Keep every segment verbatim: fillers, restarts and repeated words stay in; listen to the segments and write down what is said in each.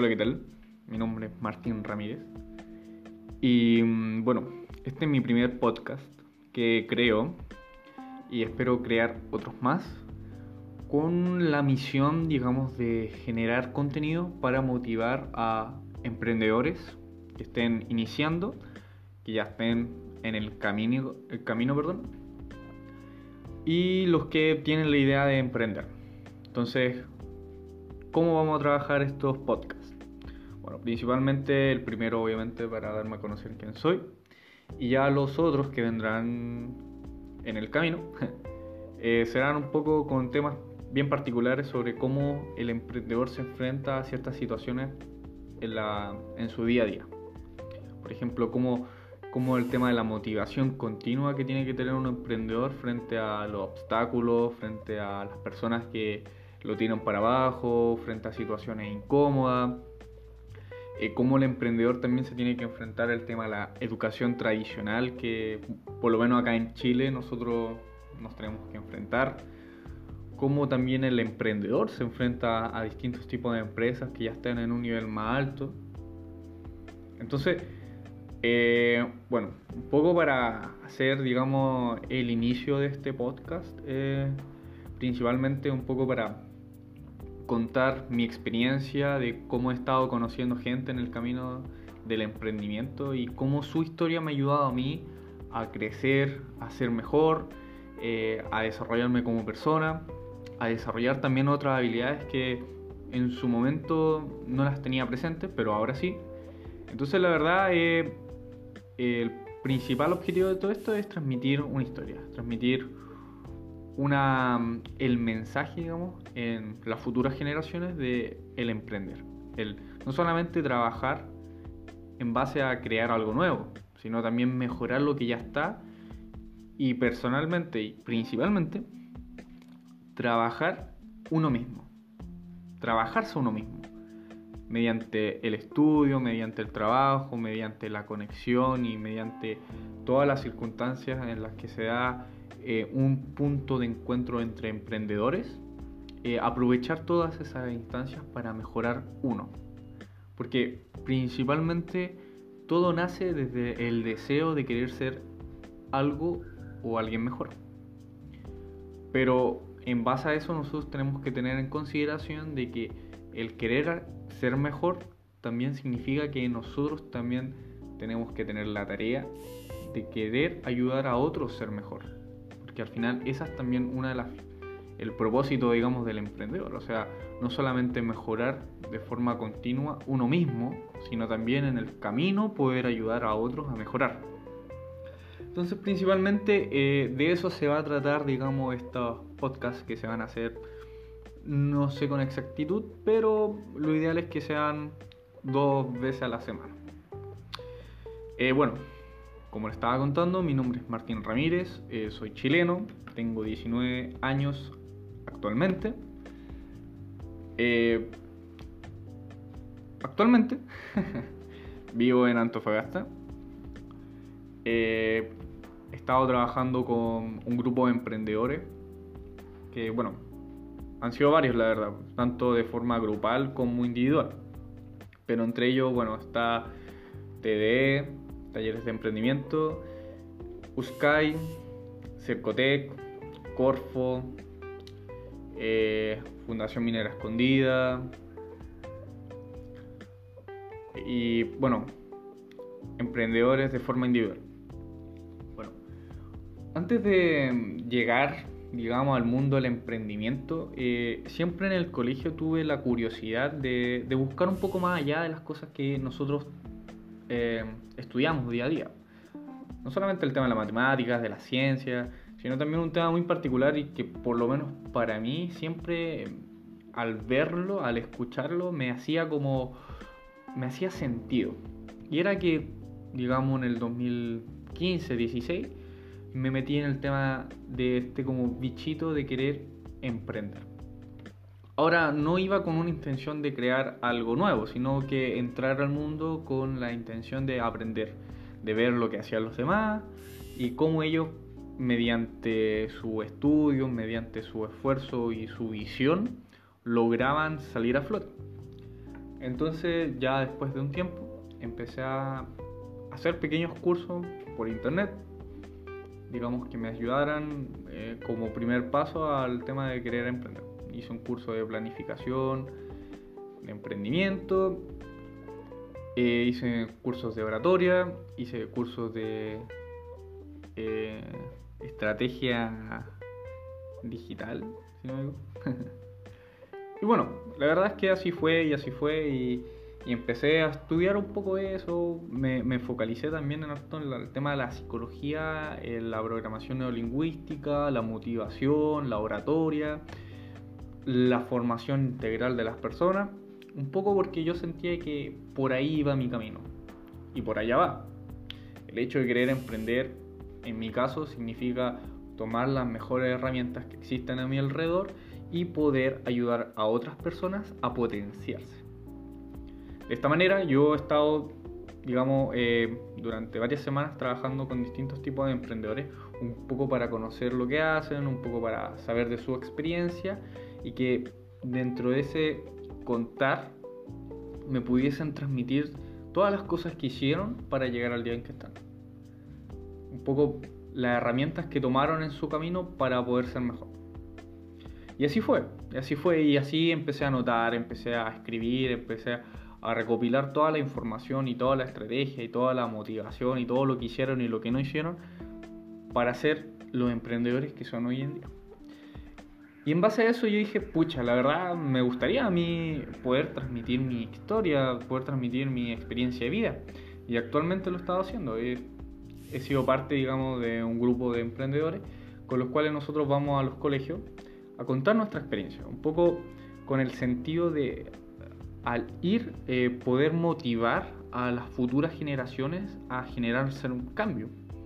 Hola, ¿qué tal? Mi nombre es Martín Ramírez y mm, bueno, este es mi primer podcast que creo y espero crear otros más con la misión, digamos, de generar contenido para motivar a emprendedores que estén iniciando, que ya estén en el camino, el camino, perdón, y los que tienen la idea de emprender. Entonces, ¿cómo vamos a trabajar estos podcasts? Bueno, principalmente el primero, obviamente, para darme a conocer quién soy, y ya los otros que vendrán en el camino eh, serán un poco con temas bien particulares sobre cómo el emprendedor se enfrenta a ciertas situaciones en, la, en su día a día. Por ejemplo, cómo, cómo el tema de la motivación continua que tiene que tener un emprendedor frente a los obstáculos, frente a las personas que lo tiran para abajo, frente a situaciones incómodas. Eh, cómo el emprendedor también se tiene que enfrentar al tema de la educación tradicional que por lo menos acá en Chile nosotros nos tenemos que enfrentar. Cómo también el emprendedor se enfrenta a distintos tipos de empresas que ya están en un nivel más alto. Entonces, eh, bueno, un poco para hacer, digamos, el inicio de este podcast, eh, principalmente un poco para contar mi experiencia de cómo he estado conociendo gente en el camino del emprendimiento y cómo su historia me ha ayudado a mí a crecer, a ser mejor, eh, a desarrollarme como persona, a desarrollar también otras habilidades que en su momento no las tenía presentes, pero ahora sí. Entonces, la verdad, eh, el principal objetivo de todo esto es transmitir una historia, transmitir una, el mensaje, digamos, en las futuras generaciones de el emprender. El no solamente trabajar en base a crear algo nuevo, sino también mejorar lo que ya está y personalmente y principalmente trabajar uno mismo, trabajarse uno mismo, mediante el estudio, mediante el trabajo, mediante la conexión y mediante todas las circunstancias en las que se da eh, un punto de encuentro entre emprendedores, eh, aprovechar todas esas instancias para mejorar uno. Porque principalmente todo nace desde el deseo de querer ser algo o alguien mejor. Pero en base a eso nosotros tenemos que tener en consideración de que el querer ser mejor también significa que nosotros también tenemos que tener la tarea de querer ayudar a otros a ser mejor, porque al final esa es también una de las el propósito, digamos, del emprendedor, o sea, no solamente mejorar de forma continua uno mismo, sino también en el camino poder ayudar a otros a mejorar. Entonces, principalmente eh, de eso se va a tratar, digamos, estos podcasts que se van a hacer. No sé con exactitud, pero lo ideal es que sean dos veces a la semana. Eh, bueno, como les estaba contando, mi nombre es Martín Ramírez, eh, soy chileno, tengo diecinueve años actualmente. Eh, actualmente vivo en Antofagasta. Eh, he estado trabajando con un grupo de emprendedores que, bueno, han sido varios, la verdad, tanto de forma grupal como individual. Pero entre ellos, bueno, está T D E, Talleres de Emprendimiento, U S C A I, Cercotec, Corfo, eh, Fundación Minera Escondida y, bueno, emprendedores de forma individual. Bueno, antes de llegar, digamos, al mundo del emprendimiento, eh, siempre en el colegio tuve la curiosidad de, de buscar un poco más allá de las cosas que nosotros eh, estudiamos día a día. No solamente el tema de las matemáticas, de la ciencia, sino también un tema muy particular y que por lo menos para mí siempre al verlo, al escucharlo, me hacía como, me hacía sentido. Y era que, digamos, en el dos mil quince, dieciséis, me metí en el tema de este como bichito de querer emprender. Ahora, no iba con una intención de crear algo nuevo, sino que entrar al mundo con la intención de aprender, de ver lo que hacían los demás y cómo ellos, mediante su estudio, mediante su esfuerzo y su visión, lograban salir a flote. Entonces ya después de un tiempo empecé a hacer pequeños cursos por internet, digamos que me ayudaran eh, como primer paso al tema de querer emprender. Hice un curso de planificación, de emprendimiento, eh, hice cursos de oratoria, hice cursos de eh, estrategia digital, si no me equivoco. Y bueno, la verdad es que así fue y así fue y, y empecé a estudiar un poco eso, me, me focalicé también en harto en el tema de la psicología, en la programación neurolingüística, la motivación, la oratoria, la formación integral de las personas, un poco porque yo sentía que por ahí iba mi camino y por allá va. El hecho de querer emprender, en mi caso, significa tomar las mejores herramientas que existen a mi alrededor y poder ayudar a otras personas a potenciarse. De esta manera yo he estado, digamos, eh, durante varias semanas trabajando con distintos tipos de emprendedores, un poco para conocer lo que hacen, un poco para saber de su experiencia y que dentro de ese contar me pudiesen transmitir todas las cosas que hicieron para llegar al día en que están. Un poco las herramientas que tomaron en su camino para poder ser mejor. Y así fue, y así fue, y así empecé a anotar, empecé a escribir, empecé a recopilar toda la información y toda la estrategia y toda la motivación y todo lo que hicieron y lo que no hicieron para ser los emprendedores que son hoy en día. Y en base a eso yo dije, pucha, la verdad me gustaría a mí poder transmitir mi historia, poder transmitir mi experiencia de vida. Y actualmente lo he estado haciendo. He, he sido parte, digamos, de un grupo de emprendedores con los cuales nosotros vamos a los colegios a contar nuestra experiencia, un poco con el sentido de, al ir, eh, poder motivar a las futuras generaciones a generarse un cambio.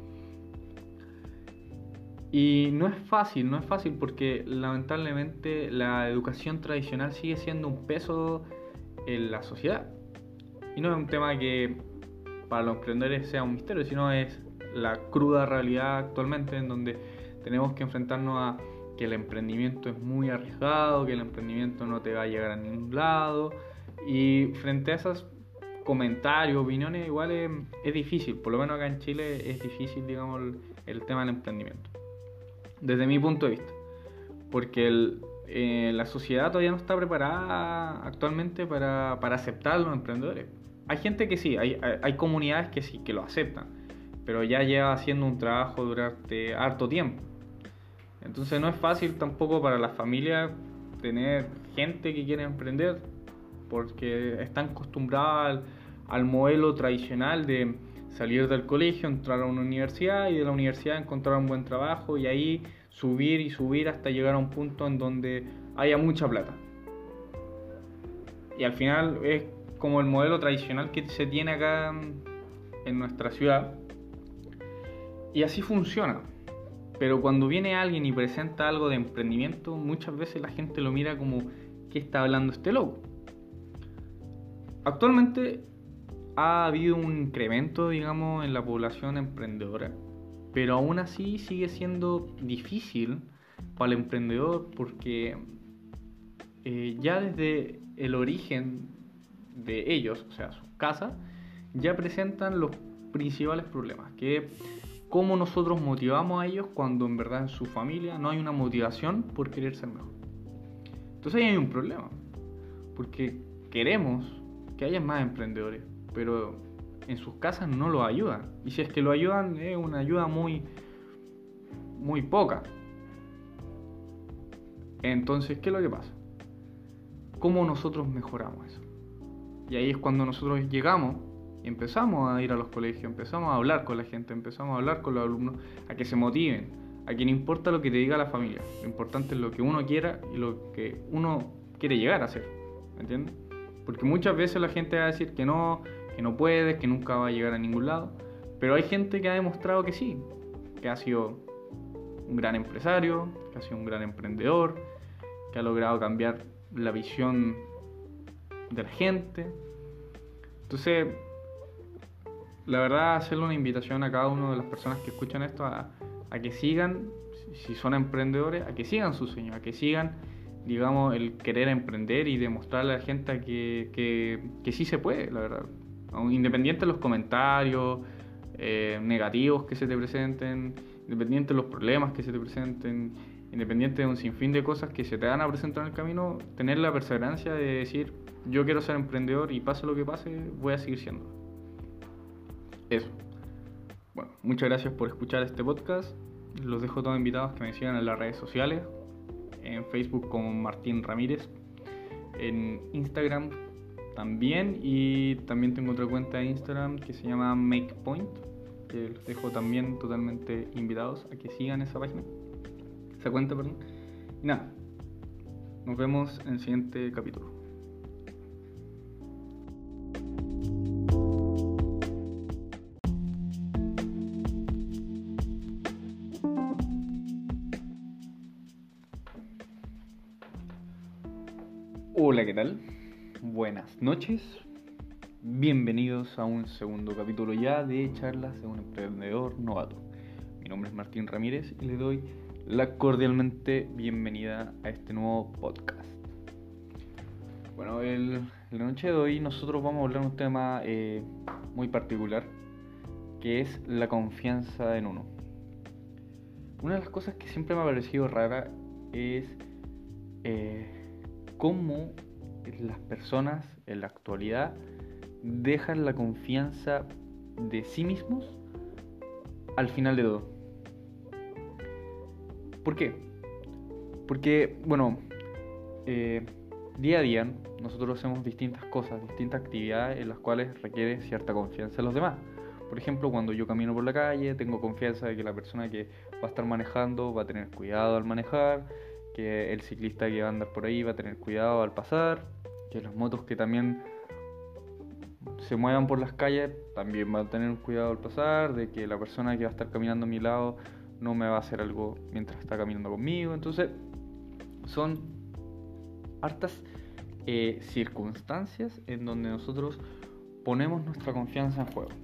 Y no es fácil, no es fácil porque lamentablemente la educación tradicional sigue siendo un peso en la sociedad. Y no es un tema que para los emprendedores sea un misterio, sino es la cruda realidad actualmente en donde tenemos que enfrentarnos a que el emprendimiento es muy arriesgado, que el emprendimiento no te va a llegar a ningún lado. Y frente a esos comentarios, opiniones, igual es, es difícil, por lo menos acá en Chile es difícil, digamos, el, el tema del emprendimiento. Desde mi punto de vista. Porque el, eh, la sociedad todavía no está preparada actualmente para, para aceptar a los emprendedores. Hay gente que sí, hay, hay, hay comunidades que sí, que lo aceptan, pero ya lleva haciendo un trabajo durante harto tiempo. Entonces no es fácil tampoco para las familias tener gente que quiere emprender porque están acostumbradas al, al modelo tradicional de salir del colegio, entrar a una universidad y de la universidad encontrar un buen trabajo y ahí subir y subir hasta llegar a un punto en donde haya mucha plata. Y al final es como el modelo tradicional que se tiene acá en nuestra ciudad y así funciona. Pero cuando viene alguien y presenta algo de emprendimiento, muchas veces la gente lo mira como ¿qué está hablando este loco? Actualmente ha habido un incremento, digamos, en la población emprendedora, pero aún así sigue siendo difícil para el emprendedor porque eh, ya desde el origen de ellos, o sea, sus casas, ya presentan los principales problemas, que es cómo nosotros motivamos a ellos cuando en verdad en su familia no hay una motivación por querer ser mejor. Entonces ahí hay un problema, porque queremos que haya más emprendedores, pero en sus casas no los ayudan. Y si es que lo ayudan, es una ayuda muy, muy poca. Entonces, ¿qué es lo que pasa? ¿Cómo nosotros mejoramos eso? Y ahí es cuando nosotros llegamos, empezamos a ir a los colegios, empezamos a hablar con la gente, empezamos a hablar con los alumnos, a que se motiven, a que no importa lo que te diga la familia, lo importante es lo que uno quiera y lo que uno quiere llegar a hacer, ¿me entiendes? Porque muchas veces la gente va a decir que no, que no puede, que nunca va a llegar a ningún lado, pero hay gente que ha demostrado que sí, que ha sido un gran empresario, que ha sido un gran emprendedor, que ha logrado cambiar la visión de la gente. Entonces, la verdad, hacerle una invitación a cada una de las personas que escuchan esto a, a que sigan, si son emprendedores, a que sigan sus sueños, a que sigan digamos, el querer emprender y demostrarle a la gente que, que, que sí se puede, la verdad. Aun independiente de los comentarios eh, negativos que se te presenten, independiente de los problemas que se te presenten, independiente de un sinfín de cosas que se te van a presentar en el camino, tener la perseverancia de decir, yo quiero ser emprendedor y pase lo que pase, voy a seguir siendo. Eso. Bueno, muchas gracias por escuchar este podcast. Los dejo todos invitados que me sigan en las redes sociales. En Facebook como Martín Ramírez. En Instagram también. Y también tengo otra cuenta de Instagram que se llama MakePoint. Que los dejo también totalmente invitados a que sigan esa página. Esa cuenta, perdón. Y nada. Nos vemos en el siguiente capítulo. Hola, ¿qué tal? Buenas noches. Bienvenidos a un segundo capítulo ya de charlas de un emprendedor novato. Mi nombre es Martín Ramírez y le doy la cordialmente bienvenida a este nuevo podcast. Bueno, el, la noche de hoy nosotros vamos a hablar de un tema eh, muy particular, que es la confianza en uno. Una de las cosas que siempre me ha parecido rara es eh, cómo las personas en la actualidad dejan la confianza de sí mismos al final de todo. ¿Por qué? Porque, bueno, eh, día a día nosotros hacemos distintas cosas, distintas actividades en las cuales requiere cierta confianza en los demás. Por ejemplo, cuando yo camino por la calle, tengo confianza de que la persona que va a estar manejando va a tener cuidado al manejar, que el ciclista que va a andar por ahí va a tener cuidado al pasar, que las motos que también se muevan por las calles también van a tener cuidado al pasar, de que la persona que va a estar caminando a mi lado no me va a hacer algo mientras está caminando conmigo. Entonces son hartas eh, circunstancias en donde nosotros ponemos nuestra confianza en juego.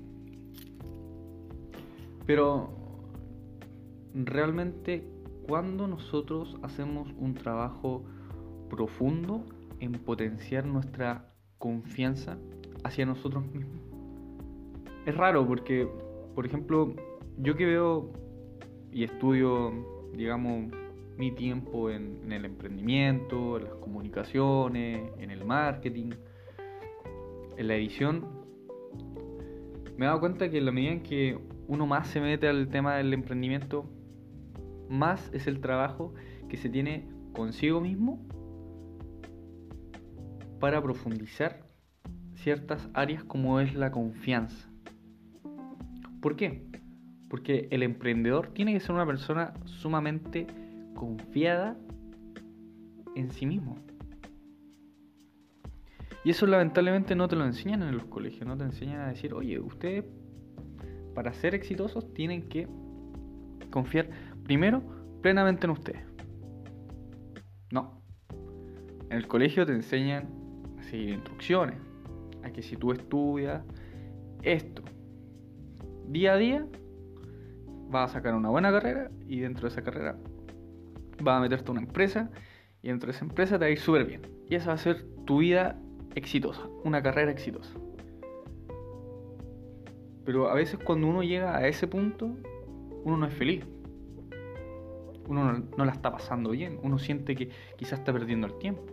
Pero realmente, cuando nosotros hacemos un trabajo profundo en potenciar nuestra confianza hacia nosotros mismos, es raro porque, por ejemplo, yo que veo y estudio, digamos, mi tiempo en, en el emprendimiento, en las comunicaciones, en el marketing, en la edición, me he dado cuenta que en la medida en que uno más se mete al tema del emprendimiento, más es el trabajo que se tiene consigo mismo para profundizar ciertas áreas como es la confianza. ¿Por qué? Porque el emprendedor tiene que ser una persona sumamente confiada en sí mismo. Y eso lamentablemente no te lo enseñan en los colegios, no te enseñan a decir, oye, ustedes para ser exitosos tienen que confiar primero plenamente en ustedes. No. En el colegio te enseñan a seguir instrucciones, a que si tú estudias esto día a día, vas a sacar una buena carrera y dentro de esa carrera vas a meterte a una empresa y dentro de esa empresa te va a ir súper bien. Y esa va a ser tu vida exitosa, una carrera exitosa. Pero a veces cuando uno llega a ese punto, uno no es feliz. Uno no, no la está pasando bien. Uno siente que quizás está perdiendo el tiempo.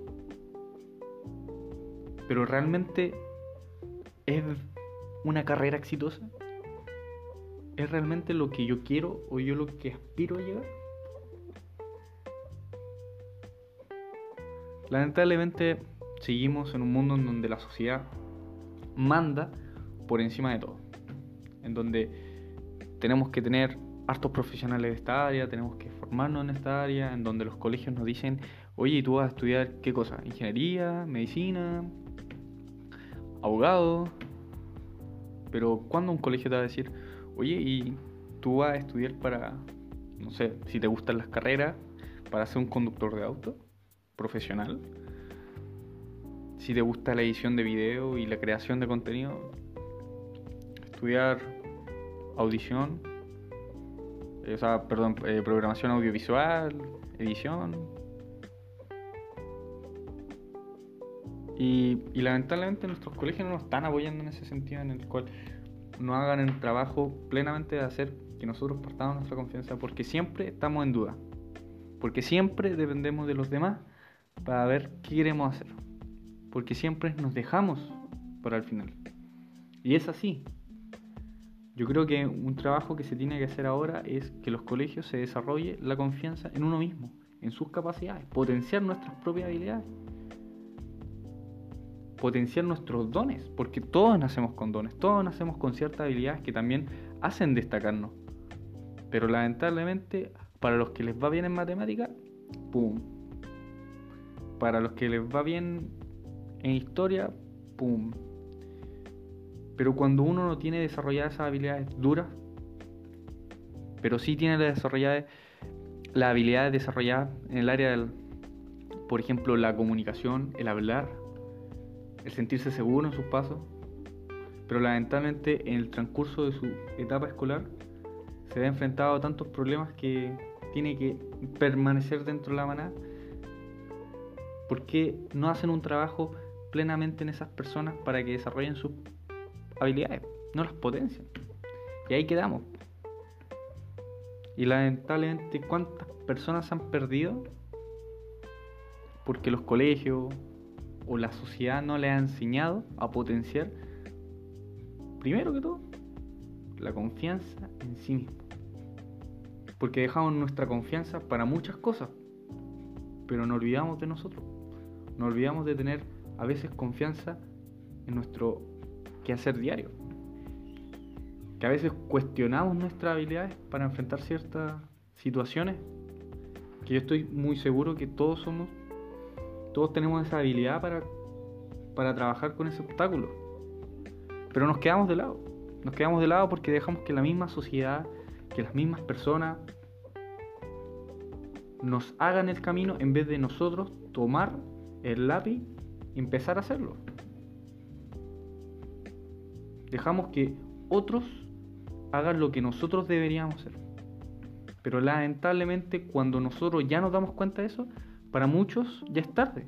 Pero realmente es una carrera exitosa. ¿Es realmente lo que yo quiero o yo lo que aspiro a llegar? Lamentablemente seguimos en un mundo en donde la sociedad manda por encima de todo, en donde tenemos que tener hartos profesionales de esta área, tenemos que formarnos en esta área, en donde los colegios nos dicen, oye, ¿y tú vas a estudiar qué cosa? ¿Ingeniería? ¿Medicina? ¿Abogado? Pero ¿cuándo un colegio te va a decir, oye, y tú vas a estudiar para, no sé, si te gustan las carreras, para ser un conductor de auto profesional? Si te gusta la edición de video y la creación de contenido, estudiar audición, eh, o sea, perdón, eh, programación audiovisual, edición. Y, y lamentablemente nuestros colegios no nos están apoyando en ese sentido, en el cual nos hagan el trabajo plenamente de hacer que nosotros partamos nuestra confianza, porque siempre estamos en duda, porque siempre dependemos de los demás para ver qué queremos hacer, porque siempre nos dejamos para el final. Y es así. Yo creo que un trabajo que se tiene que hacer ahora es que los colegios se desarrolle la confianza en uno mismo, en sus capacidades, potenciar nuestras propias habilidades, potenciar nuestros dones, porque todos nacemos con dones, todos nacemos con ciertas habilidades que también hacen destacarnos. Pero lamentablemente, para los que les va bien en matemática, ¡pum! Para los que les va bien en historia, ¡pum! Pero cuando uno no tiene desarrolladas esas habilidades duras, pero sí tiene las desarrolladas, las habilidades desarrolladas en el área del, por ejemplo, la comunicación, el hablar, el sentirse seguro en sus pasos, pero lamentablemente en el transcurso de su etapa escolar se ve enfrentado a tantos problemas que tiene que permanecer dentro de la manada. ¿Por qué no hacen un trabajo plenamente en esas personas para que desarrollen sus habilidades? No las potencian. Y ahí quedamos. Y lamentablemente, ¿cuántas personas se han perdido? Porque los colegios o la sociedad no les ha enseñado a potenciar, primero que todo, la confianza en sí mismo. Porque dejamos nuestra confianza para muchas cosas, pero nos olvidamos de nosotros. Nos olvidamos de tener a veces confianza en nuestro quehacer diario. Que a veces cuestionamos nuestras habilidades para enfrentar ciertas situaciones, que yo estoy muy seguro que todos somos, todos tenemos esa habilidad para, para trabajar con ese obstáculo. Pero nos quedamos de lado. Nos quedamos de lado porque dejamos que la misma sociedad, que las mismas personas nos hagan el camino en vez de nosotros tomar el lápiz y empezar a hacerlo. Dejamos que otros hagan lo que nosotros deberíamos hacer. Pero lamentablemente, cuando nosotros ya nos damos cuenta de eso, para muchos ya es tarde.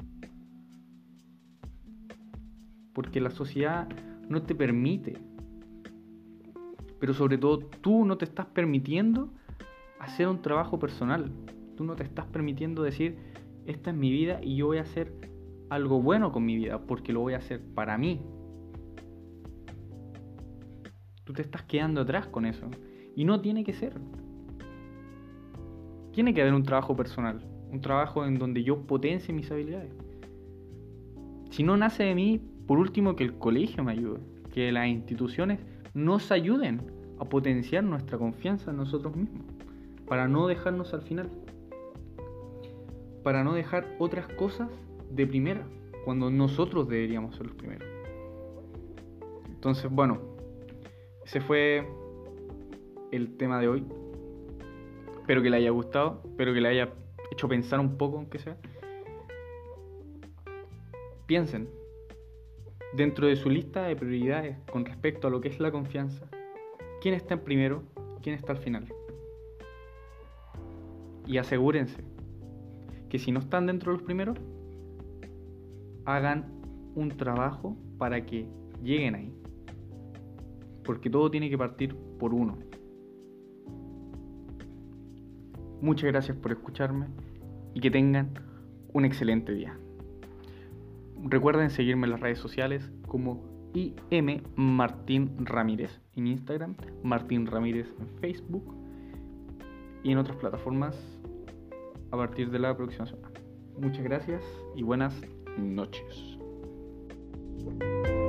Porque la sociedad no te permite, pero sobre todo tú no te estás permitiendo hacer un trabajo personal. Tú no te estás permitiendo decir, esta es mi vida y yo voy a hacer algo bueno con mi vida, porque lo voy a hacer para mí. Tú te estás quedando atrás con eso. Y no tiene que ser. Tiene que haber un trabajo personal, un trabajo en donde yo potencie mis habilidades. Si no nace de mí, por último, que el colegio me ayude, que las instituciones nos ayuden a potenciar nuestra confianza en nosotros mismos, para no dejarnos al final, para no dejar otras cosas de primera, cuando nosotros deberíamos ser los primeros. Entonces, bueno, ese fue el tema de hoy. Espero que le haya gustado, espero que le haya hecho pensar un poco, aunque sea. Piensen, dentro de su lista de prioridades con respecto a lo que es la confianza, ¿quién está en primero? ¿Quién está al final? Y asegúrense que si no están dentro de los primeros, hagan un trabajo para que lleguen ahí. Porque todo tiene que partir por uno. Muchas gracias por escucharme y que tengan un excelente día. Recuerden seguirme en las redes sociales como I M Martín Ramírez en Instagram, Martín Ramírez en Facebook y en otras plataformas a partir de la próxima semana. Muchas gracias y buenas noches.